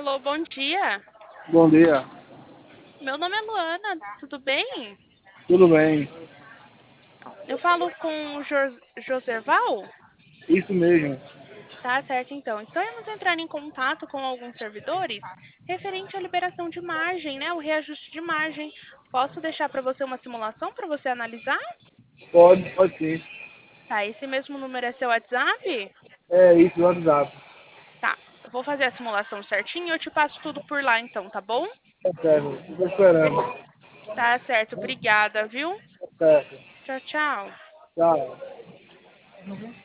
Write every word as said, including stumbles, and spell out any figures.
Alô, bom dia. Bom dia. Meu nome é Luana, tudo bem? Tudo bem? Eu falo com o Jos Joserval? Isso mesmo. Tá certo, então. Estamos entrando em contato com alguns servidores referente à liberação de margem, né? O reajuste de margem. Posso deixar para você uma simulação para você analisar? Pode, pode sim. Tá, esse mesmo número é seu WhatsApp? É isso, o WhatsApp. Tá, eu vou fazer a simulação certinho e eu te passo tudo por lá então, tá bom? Tá certo. Estou esperando. Tá certo, obrigada, viu? Tá certo. Tchau, tchau. Tchau.